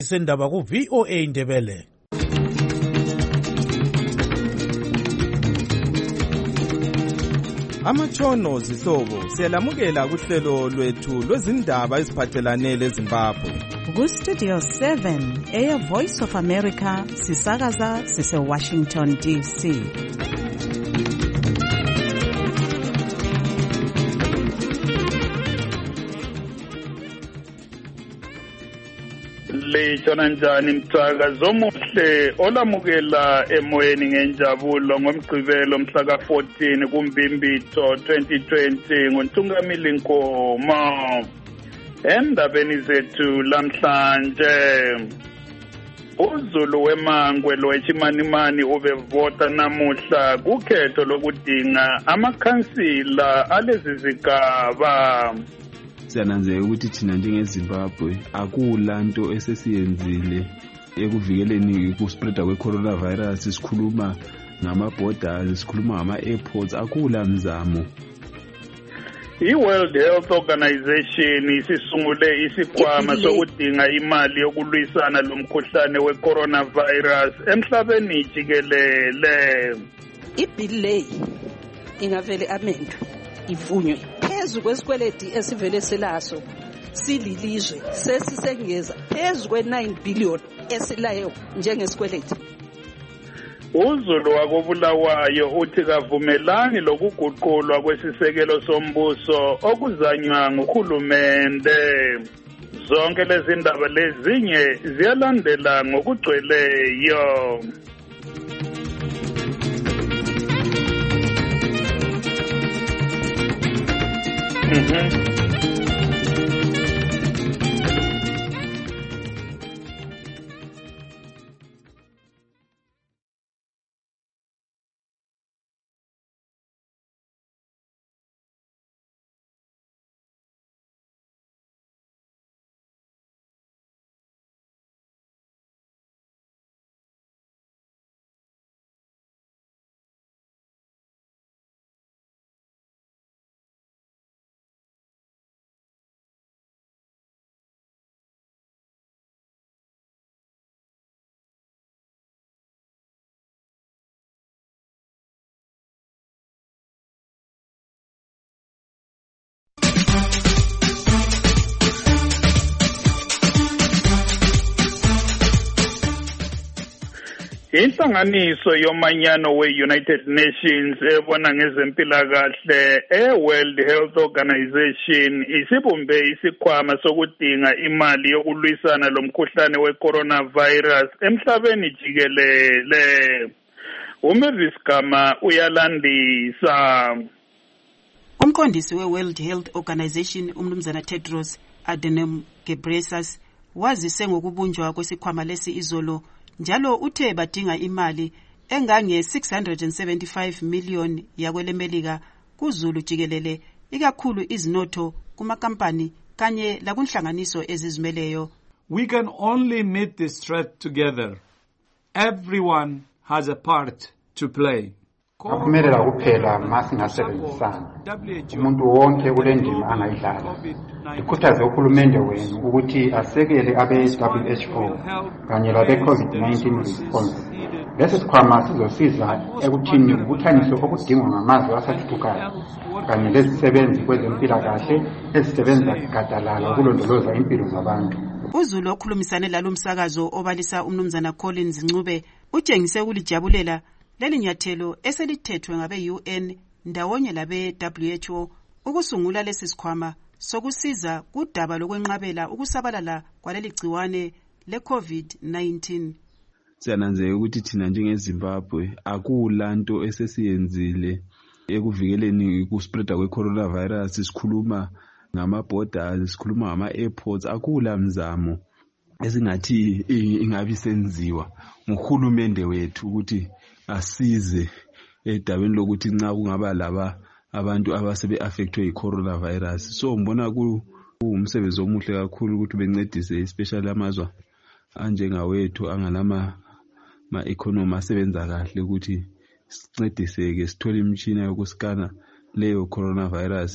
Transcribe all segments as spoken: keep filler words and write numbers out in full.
Sendaba ku V O A Ndebele. Amatshono zihlobo siyalamukela kuhlelo lwethu lwezindaba eziphathelane leZimbabwe. Ku Studio seven eya Voice of America sisakaza sise Washington D C. Lejona njani mthakazo omuhle olamukela emoyeni ngenjabulo ngomgqibelo mhla ka fourteen kuMbimbitho twenty twenty ngoNtungamili Nkomo. Endabeni zethu lamhlanje uZulu weMangwe lowechimanimani ubevota namuhla kukhetho lokudinga amakhansila alezi zigaba. Siyananzeka ukuthi thina njengeZimbabwe akulanto esesiyenzile ekuvikeleni ukuspreada kwe-coronavirus. Sikhuluma ngama-borders, sikhuluma ngama-airports, akula mzamo. I-World Health Organization isisungule isikhwama sokudinga imali yokulwisana lomkhuhlane we-coronavirus emhlabeni jikelele. Ibhili leyi ingavele amendwe ivunywe phezu kwesikweleti esivele silaso sililizwe sesisengeza phezu kwe-nine billion esilayo njengesikweleti. uZulu wakobulawayo uthi kavumelani lokuguqulwa kwesisekelo sombuso okuzanywa nguhulumende. Zonke lezi ndaba lezinye ziyalandela ngokugcweleyo. Mhm. Inhlanganiso yomanyano we-United Nations ebona ngezempilakahle e-World Health Organization isibumbe isikhwama sokudinga imali yokulwisana lomkhuhlane we-coronavirus emhlabeni jikelele. uMavis Gama uyalandisa. Umqondisi we-World Health Organization umnumzana Tedros Adhanom Ghebreyesus wazise ngokubunjwa kwesikhwama lesi izolo, njalo uthe badinga imali engange six hundred seventy-five million yakwelemelika kuZulu jikelele, ikakhulu izinotho kumakampani kanye lakunhlanganiso ezizimeleyo. We can only meet this threat together. Everyone has a part to play. Akuphumelela kuphela masingasebenzisana. Umuntu wonke kulendima angayidlala. Ndikhuthaze uhulumende wenu ukuthi asekele abe-W H O kanye labe-COVID nineteen response. Lesi sikhwama sizosiza ekuthini ubuthanise okudingwa ngamazwe asathuthukayo kanye lezisebenzi kwezempilakahle ezisebenza gadalala ukulondoloza impilo zabantu. uZulu okhulumisane lalo msakazo obalisa umnumzana Collins Ncube utshengise ukulijabulela leli nyathelo eselithethwe ngabe-U N ndawonye labe-W H O ukusungula lesi sikhwama sokusiza kudaba lokwenqabela ukusabalala kwaleli gciwane le-COVID nineteen. Siyananzeka ukuthi thina njengeZimbabwe akulanto esesiyenzile ekuvikeleni ukuspreada kwe-coronavirus. Sikhuluma ngama-borders, sikhuluma ngama-airports, akula mzamo esingathi ingabi senziwa nguhulumende wethu ukuthi asize edabeni lokuthi nxa kungaba laba abantu abasebe affectwe yi-coronavirus. So ngibona kuwumsebenzi omuhle kakhulu ukuthi bencedise especially amazwe anjengawethu angalama ma-economy asebenza kahle ukuthi sincediseke sithole imitshina yokuskana leyo coronavirus.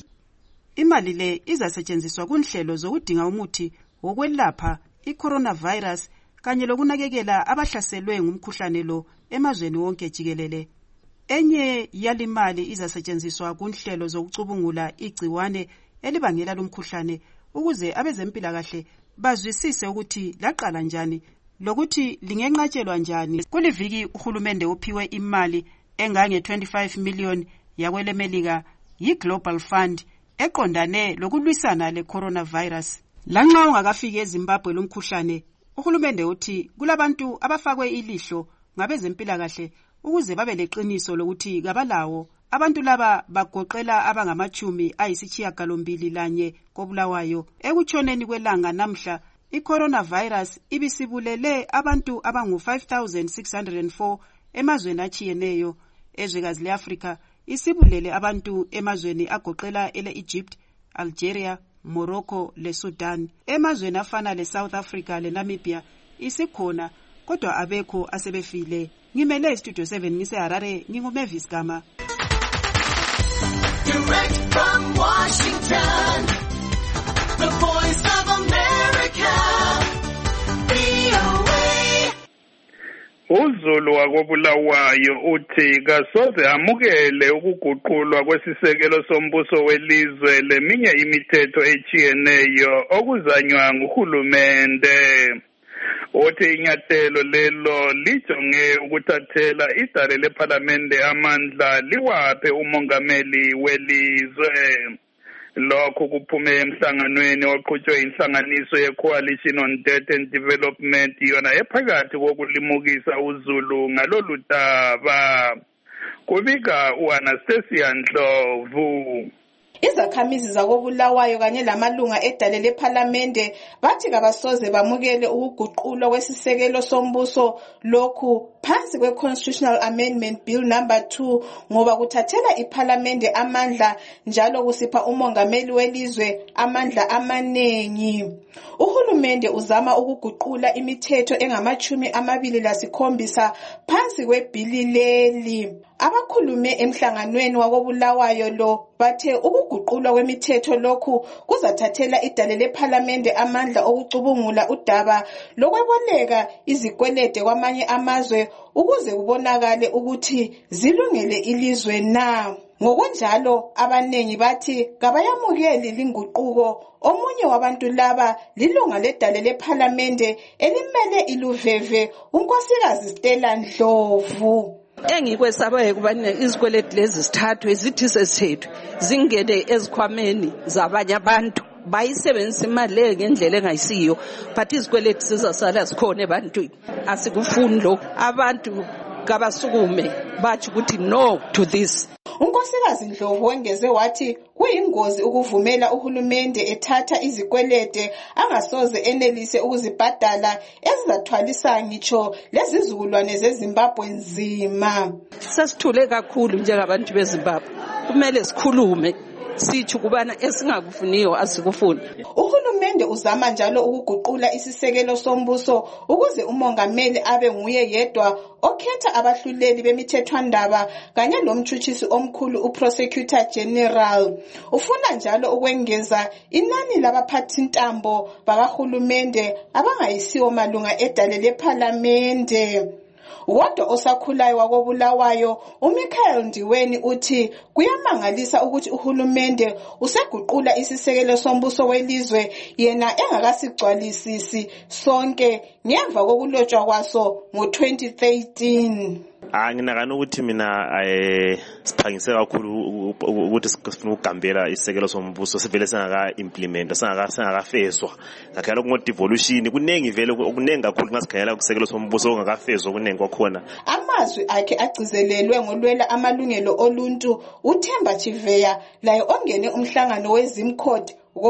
Imali le izasetshenziswa kunhlelo zokudinga umuthi wokwelapha i-coronavirus kanye lokunakekela abahlaselwe ngumkhuhlane lo emazweni wonke jikelele. Enye yalimali izasetshenziswa kunhlelo zokucubungula igciwane elibangela lumkhuhlane ukuze abezempilakahle bazwisise ukuthi laqala njani lokuthi lingenqatshelwa njani. Kuliviki uhulumende uphiwe imali engange twenty-five million yakwelemelika yi-Global Fund eqondane lokulwisana le-coronavirus. Lanxa ungakafiki eZimbabwe lumkhuhlane, uhulumende uthi kulabantu abafakwe ilihlo ngabezempilakahle ukuze babe leqiniso lokuthi kabalawo. Abantu laba bagoqela abangamachumi ayisishiyagalombili lanye koBulawayo. Ekutshoneni kwelanga namhla, i-coronavirus ibisibulele abantu abangu five thousand six hundred four emazweni atshiyeneyo. Ezwekazi le-Afrika isibulele abantu emazweni agoqela ele-Egypt, Algeria, Morocco le Sudan. Emazweni afana le-South Africa le-Namibia isikhona kodwa abekho asebefile. Ngimele iStudio seven ngise-Harare, nginguMavis Gama. Direct from Washington, the voice of America, V O A. uZulu wakoBulawayo uthi kasoze amukele ukuguqulwa kwesisekelo sombuso welizwe leminye imithetho echiyeneyo okuzanywa nguhulumende. Uthi inyathelo lelo lijonge ukuthathela idale lePhalamende amandla liwaphe umongameli welizwe. Lokho kuphume emhlanganweni oqhutshwe inhlanganiso ye-Coalition on Debt and Development yona ephakathi kokulimukisa uZulu ngalolu daba. Kubika uAnastasia Ndlovu. Izakhamizi zakoBulawayo kanye lamalunga edale lePhalamende bathi kabasoze bamukele ukuguqulwa kwesisekelo sombuso lokhu phansi kwe-Constitutional Amendment Bill number two ngoba kuthathela iPhalamende amandla njalo kusipha umongameli welizwe amandla amanengi. Uhulumende uzama ukuguqula imithetho engamachumi amabili lasikhombisa phansi kwebhili leli. Abakhulume emhlanganweni wakoBulawayo lo bathe ukuguqulwa kwemithetho lokhu kuzathathela idale lePhalamende amandla okucubungula udaba lokweboleka izikwelede kwamanye amazwe ukuze kubonakale ukuthi zilungele ilizwe na. Ngokunjalo abanengi bathi kabayamukeli linguquko. Omunye wabantu laba lilunga ledale lePhalamende elimele iluveve unkosikazi Stella Ndlovu. Engikwesabaye kubane izikweleti lezi sithathwe zithi sesithu zingene ezikhwameni zabanye abantu bayisebenzisa imali le ngendlela engayisiyo but izikweleti sizasala sikhona ebantwini. Asikufuni lokho. Abantu kabasukume bathi ukuthi no to this. Unkosikazi Ndlovu wengeze wathi kuyingozi ukuvumela uhulumende ethatha izikwelede angasoze enelise ukuzibhadala ezizathwalisa ngitsho lezizukulwane zeZimbabwe nzima. Sasithule kakhulu njengabantu beZimbabwe. Kumele sikhulume sithi kubana esingakufuniyo asikufuni. Uhulumende uzama njalo ukuguqula isisekelo sombuso ukuze umongameli abe nguye yedwa okhetha abahluleli bemithethwandaba kanye lomtshutshisi omkhulu uProsecutor General. Ufuna njalo ukwengeza inani labaphathintambo bakahulumende abangayisiwo malunga edale lePhalamende. Kodwa osakhulayo wakoBulawayo uMichael Ndiweni uthi kuyamangalisa ukuthi uhulumende useguqula isisekelo sombuso welizwe yena engakasigcwalisisi sonke ngemva kokulotshwa kwaso ngo twenty thirteen. Anginakana ukuthi mina eh siphangise kakhulu ukuthi sifuna ukugambela isisekelo sombuso sivele singaka implement singaka singakafezwa ngakhala ngo devolution kunengi vele kunengi kakhulu ngasikhayela ukusekelo sombuso ongakafezwa kunengi kwakhona. Amazwi akhe agcizelelwe ngolwela amalungelo oluntu uThemba Chiveya laye ongene umhlangano weZimcode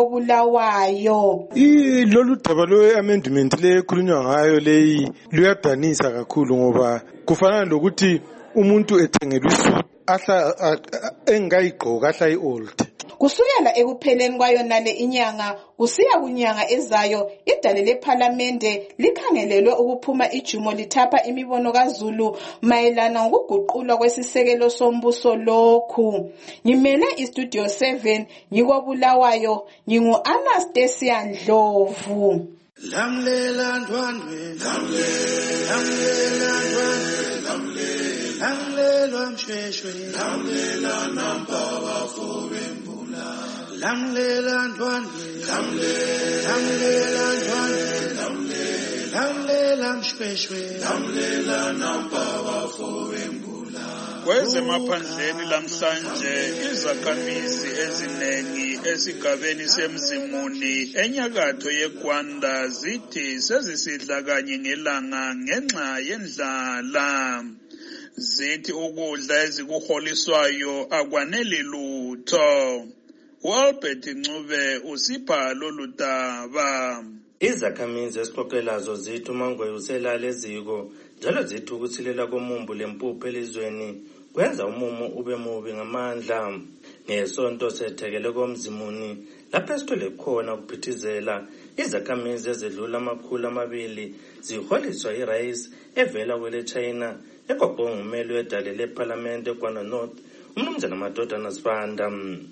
koBulawayo. Lolu daba lo amendment le khulunywa ngayo leyi luyadanisa kakhulu ngoba kufana lokuthi umuntu ethengelwe isuit ahla engayigqoka ahla iold. Kusukela ekupheleni kwayo nale inyanga kusiya kunyanga ezayo idale lePhalamende likhangelelwe ukuphuma ijumo lithapha imibono kaZulu mayelana ngokuguqulwa kwesisekelo sombuso lokhu. Ngimele iStudio seven ngikoBulawayo ngingu Anastasia Ndlovu. Lamlela ndwandwe, lamlela ndwandwe, lamlela mshweshwe, lamlela nampa bafube mbula, lamlela ndwandwe, lamlela ndwandwe, lamlela mshweshwe, lamlela nampa bafube mbula. Kwezemaphandleni lamhlanje izakhamizi eziningi esigabeni semzimuni enyakatho yeGwanda zithi sezisidla kanye ngelanga ngenxa yendlala. Zithi ukudla ezikuholiswayo akwaneli lutho. Walbert Ncube usipha lolu daba. Izakhamizi esiqoqelazo zithi uMangwe uselala eziko njalo zithi ukusilela komumbu lempuphu elizweni kwenza umumo ube mubi ngamandla. Ngesonto sethekele komzimuni lapho esithole khona ukuphithizela izakhamizi ezedlula amakhulu amabili ziholiswa irayisi evela kwele China egoqwe ngumeli wedale leParliament eGwanda North umnumzana Madodana Sibanda.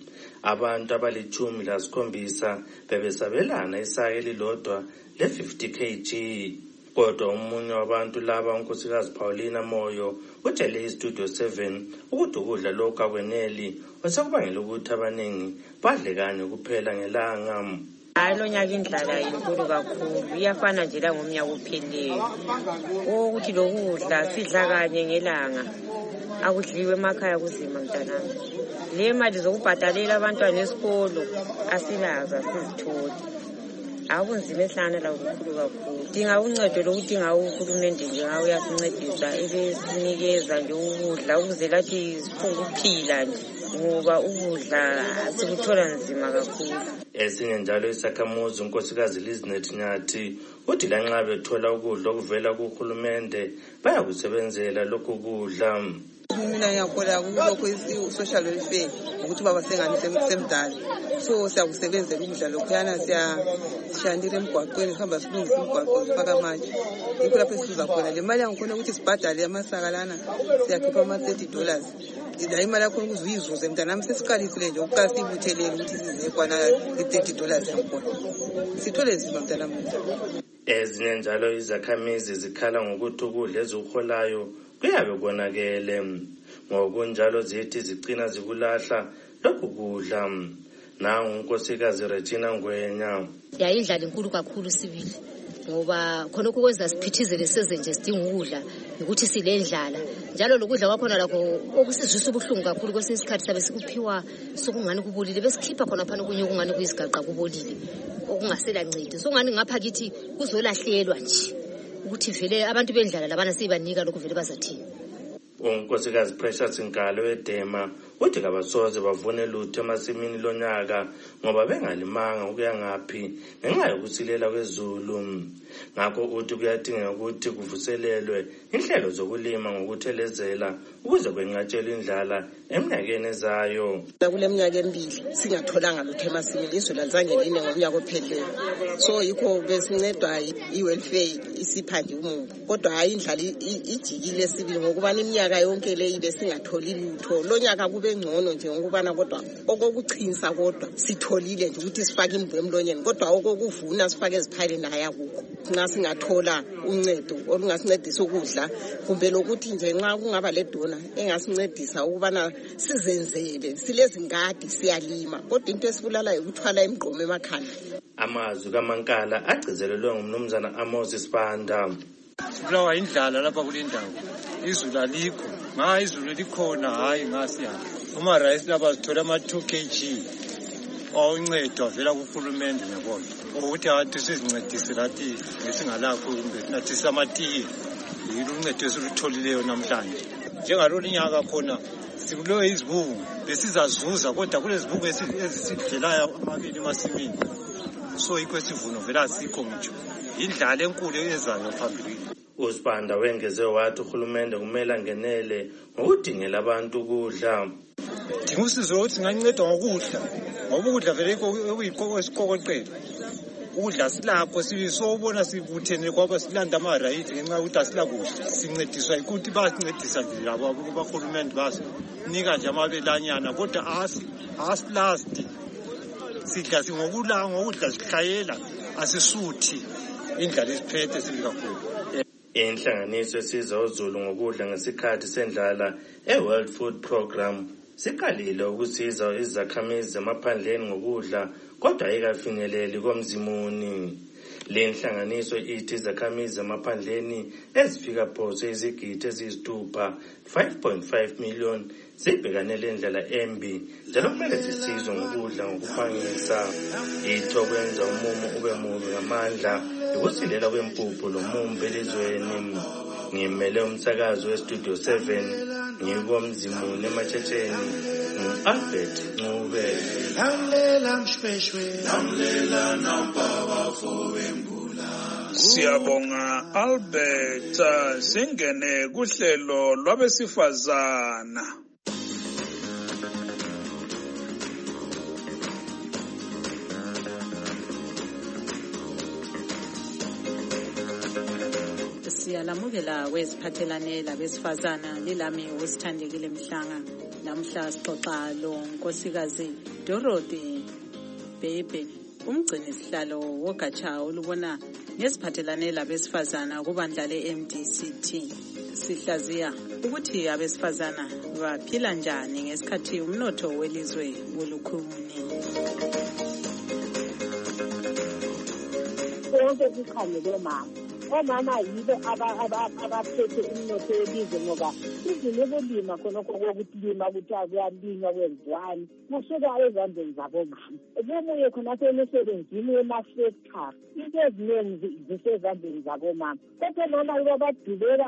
Abantu abalichumi lasikhombisa bebesabelana isaka elilodwa le fifty kilograms. Kodwa umunye wabantu laba unkosikazi Paulina Moyo utshele iStudio seven ukuthi ukudla lokhu akweneli osekubangela ukuthi abaningi badle kanye kuphela ngelanga. Hayi lo nyaka indlala inkulu kakhulu iyafana nje la ngomnyaka opheleyo. Ukuthi lokudla sidla kanye ngelanga akudliwe emakhaya kuzima mntanami. Le mali zokubhadalela abantwana esikolo asilaza sizitholi. Akunzima ehlana la ukukhulu kakhulu. Dinga uncedo lokudinga uhulumende nje ngawe uyasincedisa ebesinikeza nje ukudla ukuze lathi sifunga ukuphila nje ngoba ukudla sikuthola nzima kakhulu. Esinye njalo isakhamuzi unkosikazi Liznet Nyathi uthi lanxa bethola ukudla okuvela kuhulumende bayakusebenzela lokho kudla. Mina ngiyakhola kulokho i-social welfare ukuthi baba sengani semdala so siyakusebenzela ukudla lokhuyana siyashandira emgwaqweni sihamba silungisa imigwaqo sifaka amatshe yikho lapho esizuza khona le mali yangikhona ukuthi sibhadale amasaka lana siyakhipha ama-thirty dollars la imali yakhona ukuze uyizuze mntanami sesiqalisile nje ukuqala siyibuthelele ukuthi size kwana i-thirty dollars yakhona sithole nzima mntanami. Ezinye njalo izakhamizi zikhala ngokuthi ukudla ezikuholayo kuyabe konakele ngokunjalo zithi zigcina zikulahla lokhu kudla. Nangu unkosikazi Regina Ngwenya. Yayindlala inkulu kakhulu sibili ngoba khona ukwenza siphithizele seze nje sidinga ukudla ukuthi silendlala njalo lokudla kwakhona lakho okusizwisa ubuhlungu kakhulu kwesinye isikhathi sabe sikuphiwa sokungani kubolile besikhipha khona phana kunye kungani kuyisigaqa kubolile okungasela ncedi so ngani ngapha kithi kuzolahlelwa nje ukuthi vele abantu bendlala labana sibanika lokhu vele bazathini. Unkosikazi Precious Nkalo edema uthi kabasoze bavune lutho emasimini lonyaka ngoba bengalimanga ukuya ngaphi ngenxa yokusilela kwezulu. Ngakho uthi kuyadingeka ukuthi kuvuselelwe inhlelo zokulima ngokuthelezela ukuze kwenqatshelwe indlala eminyakeni ezayo. Kule minyaka emibili singatholanga lutho emasimini izwe lanzange line ngomnyaka opheleyo so yikho besincedwa i-welfare isipha nje umumbu kodwa hayi indlala ijikile sibili ngokuba iminyaka yonke le ibe singatholi lutho lo nyaka kube ngcono nje ngokubana kodwa okokuchinsa kodwa sitholile nje ukuthi sifake imvu emlonyeni kodwa okokuvuna sifake eziphaleni ayakukho. Nxa singathola uncedo olungasincedisa ukudla kumbe lokuthi nje nxa kungaba le dona engasincedisa ukubana sizenzele silezingadi siyalima kodwa into esibulala ukuthwala emgqomo emakhanda. Amazwi kaMankala agcizelelwe ngumnumzana Amos Sibanda. Sibulawa indlala lapha kule ndawo izulu alikho nga izulu likhona hayi ngasiya uma rice lapha sithola ama two kilograms awuncedo vela kuhulumende ngibona ukuthi athi sizincedise lathi ngesingalakho kumbe nathi samatiye yiluncedo esilutholile namhlanje njengalo linyaka khona sikulo izibungu besizazuza kodwa kule zibungu ezisidlelayo amabili emasimini so yikho sivuno vela sikho ngitsho indlala enkulu ezayo phambili. uSibanda wengeze wathi uhulumende kumele angenele ngokudingela abantu ukudla. Dingusizo ukuthi nganceda ngokudla ngoba ukudla vele ekuyikho esikokoqela ukudla silapho sisobona sibuthene kwaba silanda amarayithi ngenxa ukuthi asilakudla sincediswa ukuthi basincedisa nje labo abahulumende basi nika nje amabelanyana kodwa asi asilasti sidla singokula ngokudla sikhayela asisuthi indlala isiphethe sibi kakhulu. Inhlanganiso esiza uZulu ngokudla ngesikhathi sendlala e-World Food Program siqalile ukusiza izakhamizi zamaphandleni ngokudla kodwa ayikafinyeleli komzimuni. Le nhlanganiso ithi izakhamizi zamaphandleni ezifika phose izigidi eziyisithupha five point five million zibhekane lendlela embi njalo kumele zisizwe ngokudla ngokuphangisa. Itho kwenza umumo ube mubi ngamandla ukusilela kwempuphu lomumbu elizweni. Ngimele umsakazo westudio seven ngikomzimuni eMatshetshen Albert Ncube. Lamlela mshweshwe lamlela nambaba fowembula. Siyabonga Albert. Singene kuhlelo lwabesifazana. Siyalamukela kweziphathelane labesifazana lilami usithandekile Mhlanga. Namhla sixoxa lo nkosikazi Dorothy Bebe, umgcini sihlalo wogatsha olubona ngesiphathelane labesifazana kubandla le-M D C T. Sihlaziya ukuthi abesifazana baphila njani ngesikhathi umnotho welizwe ulukhuni. Konke kukhangele mama. Omama yibo abaphethe umnotho welizwe ngoba izinto khonokho kokulima ukuthi akuyalinywa kwenziwani kusuka ezandleni zabomama. Bebuye khonapho emisebenzini yemafektari into eziningi zisezandleni zabomama. Kodwa mama babadubela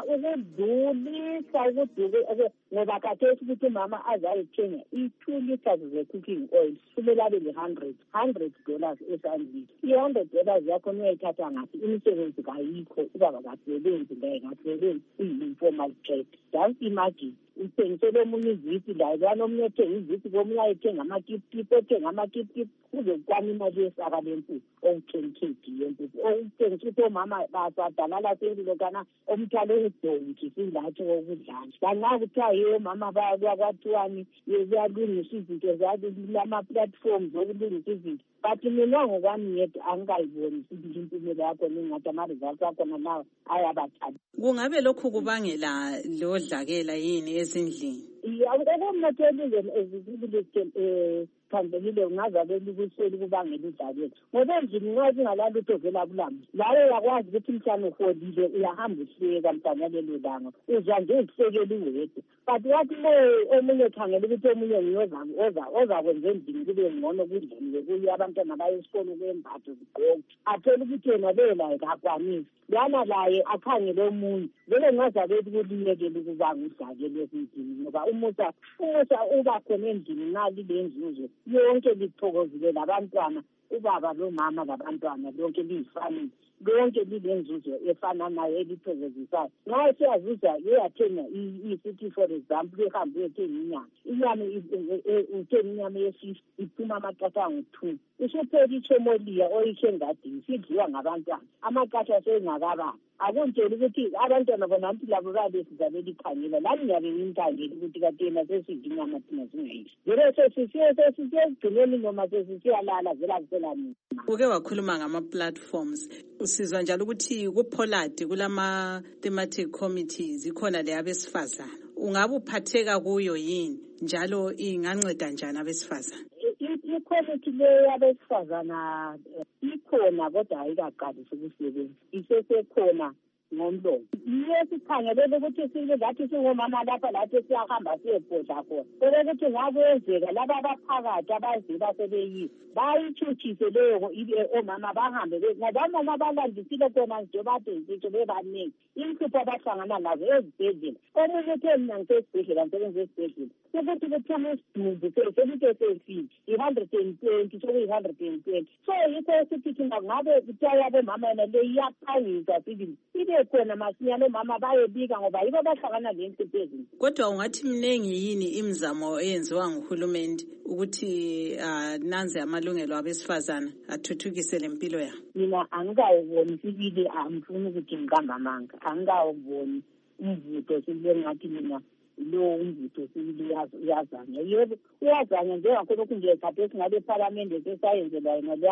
ukudlulisa ukuduke ngoba khathesi ukuthi umama azayithenga i-two liters ze-cooking oil kumele abe le-hundred hundred dollars esandleni. I-hundred dollars yakho uyayithatha ngaphi? Imisebenzi kayikho ubaba kasebenzi ngaye ngasebenzi iyi-informal trade. Just imagine uthengisele omunye iziti la banomunye ethenga iziti komunye ayethenga amakipkipi ethenga amakipkipi kuze kwami imali yesaka lempuphu owu-ten K G yempuphu okuthengisa ukuthi omama basadalala selilokana omthwalo udonki silatshe kokudlala kanxa kuthiwa yiyo omama bayakuya kwathiwani kuyalungisa izinto lama-platforms okulungisa izinto but mina ngokwami yedwa angikayiboni sibili impumela yakho ningathi ama-results akhona nawo ayabathanda. Kungabe lokhu kubangela lo dlakela yini ezindlini? Okumnotho elizweni ezizibili um phandlekile ungazabeli kuseli kubangela udlakela ngoba endlini nxa kungalalutho vela kulama layo uyakwazi ukuthi mhlawumbe uholile uyahamba uhleka mhlawumbe lelo langa uzwa nje uhlekela uwedwa but wathi lo omunye ekhangela ukuthi omunye ngiyoza ozakwenza endlini kube ngcono kudliwe kuye abantwana baye esikolo kwembatho zigqoke athole ukuthi yena lela kakwanisi lana laye akhangele omunye vele ngazabeli kuliyekela ukubanga udlakela ezindlini ngoba umusa umusa uba khona endlini ngali le nzuzo yonke lithokozile labantwana ubaba lomama labantwana lonke liyifamily lonke lilenzuzo efana nayo elithokozisayo nxa siyazuza uyathenga i-city for example uhambe uyethenga inyama inyama uthenga inyama ye-fifty iphuma amaqatha angu-two usuphela ichomoliya oyikhe engadini sidliwa ngabantwana amaqatha sengakabani akuntshela ukuthi abantwana bona nti labo babe sizabe likhangela lami ngiyabe ngimkhangela ukuthi kati yena sesidla inyama thina singayidli vele sesisiye sesisiye ekugcineni noma sesisiyalala vela kuselanini. Uke wakhuluma ngama-platforms usizwa njalo ukuthi kuPoladi kulama-thematic committees ikhona le abesifazana ungabe uphatheka kuyo yini njalo inganceda njani abesifazana? I-committee leyo yabesifazana ikhona kodwa ayikaqalisi ukusebenza isesekhona ngomlomo yiyo sikhangelele ukuthi sibe ngathi singomama lapha lathi siyahamba siyebhodla khona ukuthi ngakwenzeka laba abaphakathi abazila sebeyiyo bayitshutshise leyo omama bahambe ngoba omama balandisile khona nje badensitsho bebaningi inhlupho abahlangana nazo ezibhedlela omunye uthe mina ngisesibhedlela ngisebenza esibhedlela ukuthi kuthuma isidumbu sekuthi sesifile i-hundred and twenty sokuyi-hundred and twenty so yikho esithi thina ngabe kuthiwa yabomama yona le iyaphangisa sibili ibe khona masinyane omama bayebika ngoba yibo bahlangana lenhlupho ezinto. Kodwa ungathi mningi yini imizamo eyenziwa nguhulumende ukuthi nanze amalungelo abesifazana athuthukise lempilo yabo? Mina angikawuboni sibili angifuni ukuthi ngikamamanga angikawuboni umvuto sibili ngathi mina lo umvuto sibili uyazanya yebo uyazanya njengakhona ukuthi nje khathesi ngabe ephalamende sesayenzela yena leyana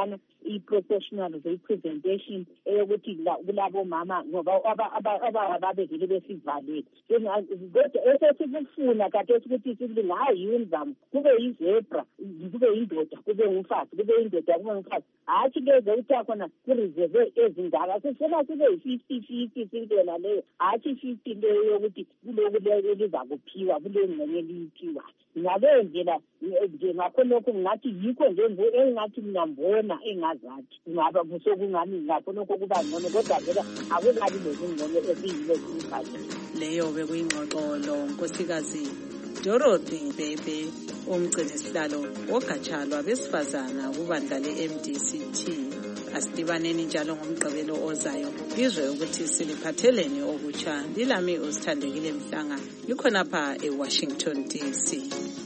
i-professional representation eyokuthi kulabo mama ngoba ababevele besivalele kodwa esesikufuna kade ukuthi sikulinga hayi imizamo kube yizebra kube yindoda kube ngumfazi kube yindoda kube ngumfazi hathi leze ukuthi khona kureserve ezindala sifuna sibe yi-fifty fifty sibona leyo hathi fifty leyo yokuthi kulokulelo lizakuphiwa kule ngxenye eliyiphiwa ngaleyo ndlela nje ngakhonokho ngathi yikho nje engathi mina mbona engazathi ngaba kusokungani ngakhonokho kuba ngcono kodwa vela akukabi lezingcono eziyilo zimkhathi leyo bekuyingxoxolo nkosikazi Dorothy Bebe umgcinisihlalo wogatsha lwabesifazana kubandla le-M D C T. Asidibaneni njalo ngomgqibelo ozayo bizwe ukuthi siliphatheleni okutsha. Lilami usithandekile Mhlanga likhonapha eWashington D C.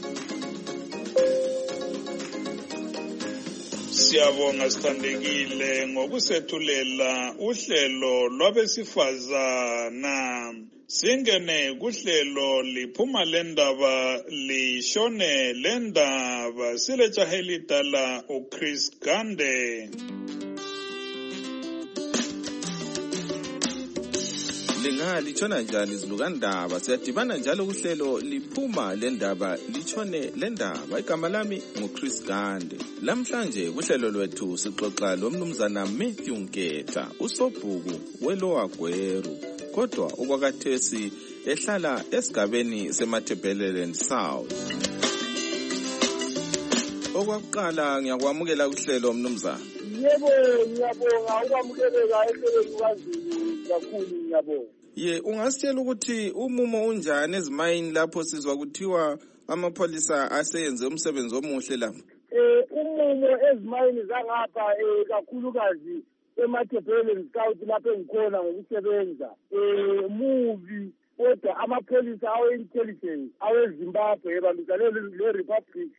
Siyabonga sithandekile ngokusethulela uhlelo lwabesifazana. Singene kuhlelo liphuma lendaba lishone lendaba silejaheli dala uChris Gande. Linga lichona njani izilukandaba siyadibana njalo kuhlelo liphuma lendaba lichone lendaba igama lami nguChris Gande. Lamhlanje kuhlelo lwethu sixoxa lomnumzana Matthew Nketha usobhuku weLower Gweru kodwa okwakathesi ehlala esigabeni seMathebeleland South. Okwakuqala ngiyakwamukela kuhlelo mnumzana. Yebo ngiyabonga ukwamukeleka ehlelweni kwaZulu kakhulu ngiyabonga. Ye ungasitshela ukuthi umumo unjani ezimayini lapho sizwa kuthiwa amapholisa aseyenze umsebenzi omuhle lapha? Eh umumo ezimayini zangapha kakhulukazi eMathebeleland South lapho engikhona ngokusebenza eh movie kodwa amapholisa awe-intelligence aweZimbabwe ebambisane le-Republic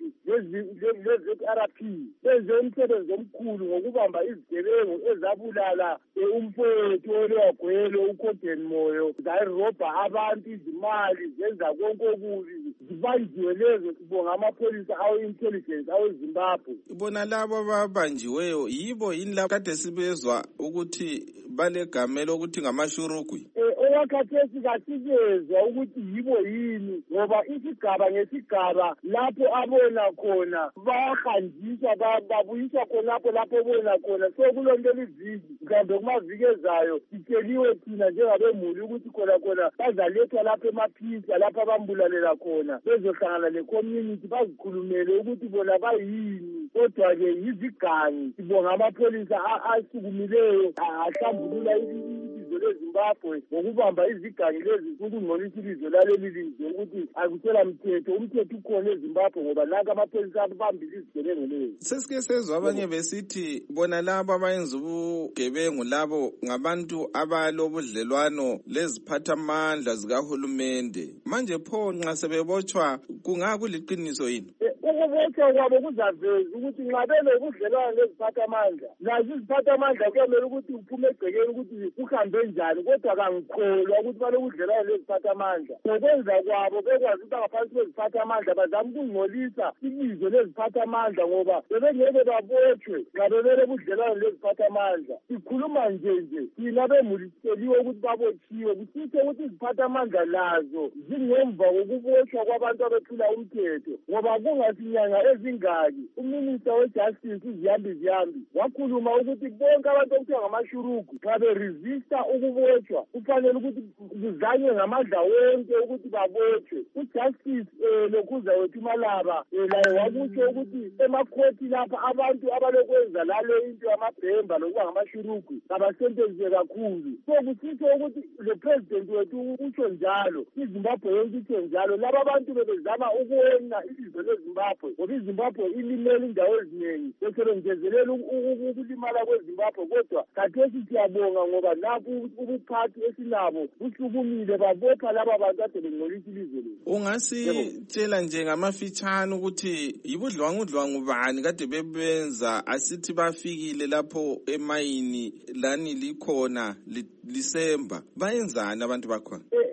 le-Z R P benze umsebenzi omkhulu ngokubamba izigebengu ezabulala umfowethu oLower Gweru uCorden Moyo zayirobha abantu izimali zenza konke okubi zibanjiwe lezo sibonga amapholisa awe-intelligence aweZimbabwe. Bona labo ababanjiweyo yibo yini lapho kade sibezwa ukuthi balegamelo ukuthi ngamashurugwi? Owakhathesi kasibezwa ukuthi yibo yini ngoba isigaba ngesigaba lapho abona khona bayahanjiswa babuyiswa khonapho lapho bona khona so kulonto eliviki mhlawumbe kumaviki ezayo sitsheliwe thina njengabemuli ukuthi khona khona bazalethwa lapho emaphisa lapho abambulalela khona bezohlangana le-community bazikhulumele ukuthi bona bayini kodwa-ke yizigangi sibonga amapholisa asukumileyo ahlambulula ilizwe leZimbabwe ngokubamba izigangi lezi ukungcolisa ilizwe laleli lizwe ukuthi akusela mthetho umthetho ukhona eZimbabwe ngoba nanka amapholisa abambile izigebengu lezi. Sesike sezwa abanye besithi bona labo abayenza ubugebengu labo ngabantu abalobudlelwano leziphathamandla zikahulumende manje pho nxa sebebotshwa kungakuliqiniso yini? Ukubotshwa kwabo kuzaveza ukuthi nxa benobudlelwano leziphathamandla nazo iziphathamandla kuyamele ukuthi uphume egcekeni ukuthi uhambe njani kodwa kangikholwa ukuthi balobudlelwano leziphathamandla ngokwenza kwabo bekwazi ukuthi ngaphansi kweziphathamandla bazama ukungcolisa ibizo leziphathamandla ngoba bebengeke babotshwe nxa bebelobudlelwano leziphathamandla. Sikhuluma nje nje thina bemuli sitsheliwe ukuthi babotshiwe kusitsho ukuthi iziphathamandla lazo zingemva kokubotshwa kwabantu abephula umthetho ngoba kungasinyanga ezingaki uminista wejustice uZiyambi Ziyambi wakhuluma ukuthi bonke abantu okuthiwa ngamashurugu nxa beresista ukubotshwa kufanele ukuthi kuzanywe ngamandla wonke ukuthi babotshwe. Ujustice Lokhuza wethu Malaba laye wakutsho ukuthi emakhoti lapha abantu abalokwenza lalo into yamabhemba lokuba ngamashurugu abasentenziwe kakhulu so kusitsho ukuthi le president wethu utsho njalo iZimbabwe yonke itsho njalo laba abantu bebezama ukuwena ilizwe leZimbabwe ngoba iZimbabwe ilimele indawo eziningi besebengezelela ukulimala kweZimbabwe kodwa khathesi siyabonga ngoba napho ubuphathi esinabo busukumile babopha laba bantu ade bengcolisa ilizwe lethu. Ungasitshela nje ngamafitshane ukuthi yibudlwangudlwangu bani kade bebenza asithi bafikile lapho emayini lani likhona lisemba bayenzani abantu bakhona?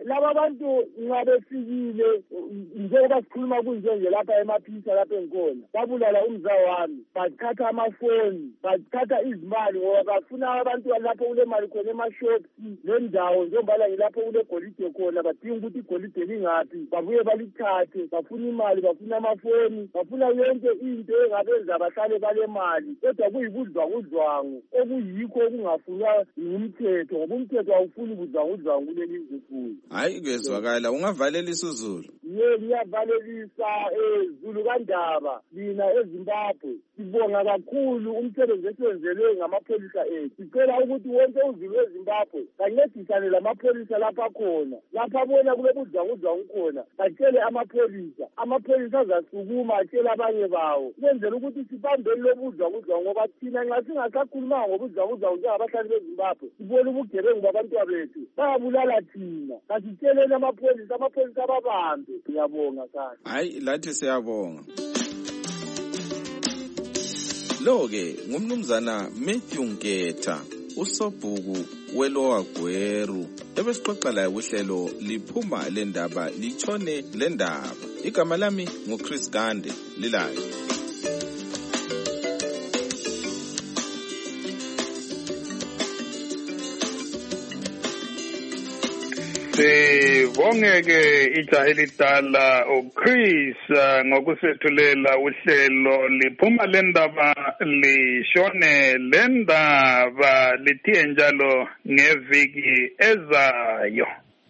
laba bantu nxa befikile njengoba sikhuluma kunje nje lapha emaphisa lapha engikhona babulala umzawami bathatha amafoni bathatha izimali ngoba bafuna abantu lapho kule mali khona emashopsi nendawo njengoba ngilapho kule golide khona badinga ukuthi igolide lingaphi babuye balithathe bafuna imali bafuna amafoni bafuna yonke into engabenza bahlale bale mali kodwa kuyibudlwangudlwangu okuyikho okungafunwa ngumthetho ngoba umthetho awufuni budlwangudlwangu kuleli lizwe futhi. Hayi kezwakala ungavalelisa uZulu. Ye ngiyavalelisa eZulu kaNdaba lina eZimbabwe sibonga kakhulu umsebenzi esiwenzelwe ngamapholisa ethu sicela ukuthi wonke uZulu eZimbabwe kancedisane lamapholisa lapha khona lapha bona kule budlwangudlwangu khona batshele amapholisa amapholisa azasukuma atshele abanye bawo kwenzela ukuthi sibambele lobudlwangudlwangu ngoba thina nxa singasakhulumanga ngobudlwangudlwangu njengabahlali beZimbabwe sibona ubugebengu babantwana bethu bayabulala thina kasitsheleni amapholisa amapholisa ababambe. Ngiyabonga sana. Hayi lathi siyabonga. Lo-ke ngumnumzana Matthew Nketha usobhuku weLowa Gweru ebesixoxa laye uhlelo liphuma lendaba litshone lendaba. Igama lami nguChris Gande lilayo. Sibongeke ijaha elidala uChris ngokusethulela uhlelo liphuma lendaba lishone lendaba lithiye njalo ngeviki ezayo.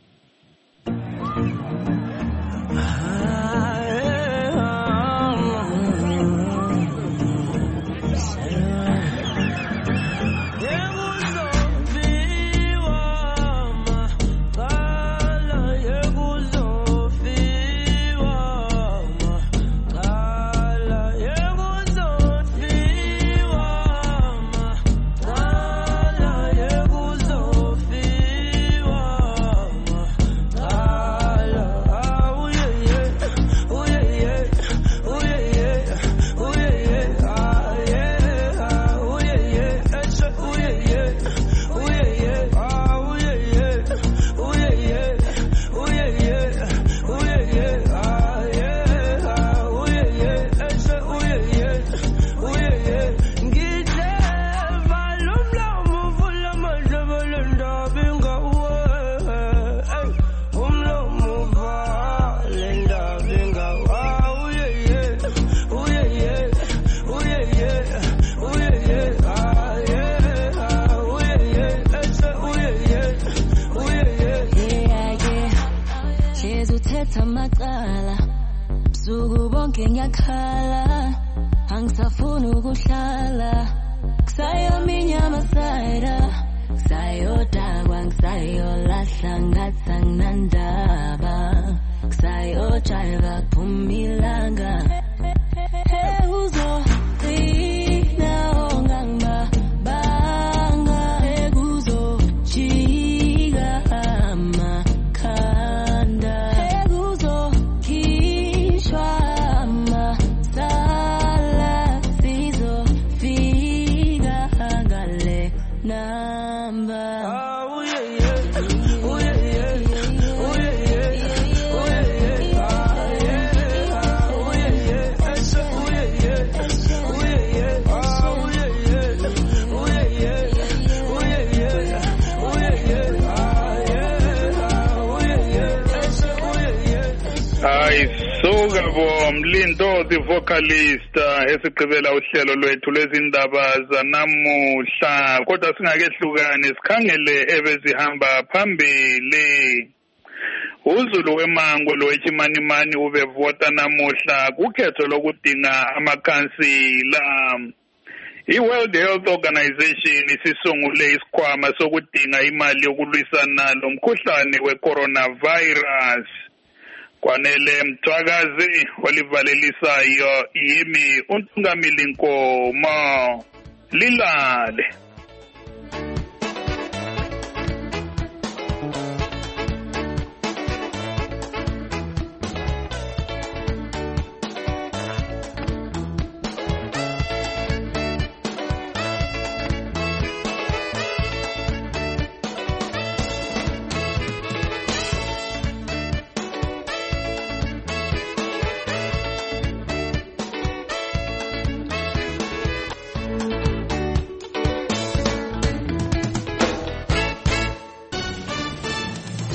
Amaqala busuku bonke ngiyakhala angisafuni ukuhlala kusayaminya masayida kusayodakwa ngisayolahla ngathi anginandaba kusayojiva kuphuma ilanga uzocina ongangibanga ekuzojika amakhanda Sokabo Mlindo the vocalist esigqibela uhlelo lwethu lezindaba zanamuhla kodwa singakehlukani sikhangele ebezihamba phambili. uZulu wemango lowechimanimani ubevota namuhla kukhetho lokudinga amakhansila. I-World Health Organization isisungule isikhwama sokudinga imali yokulwisana lomkhuhlane we-coronavirus. Kwanele Mthwakazi olivalelisayo yimi uNtungamili Nkomo lilale.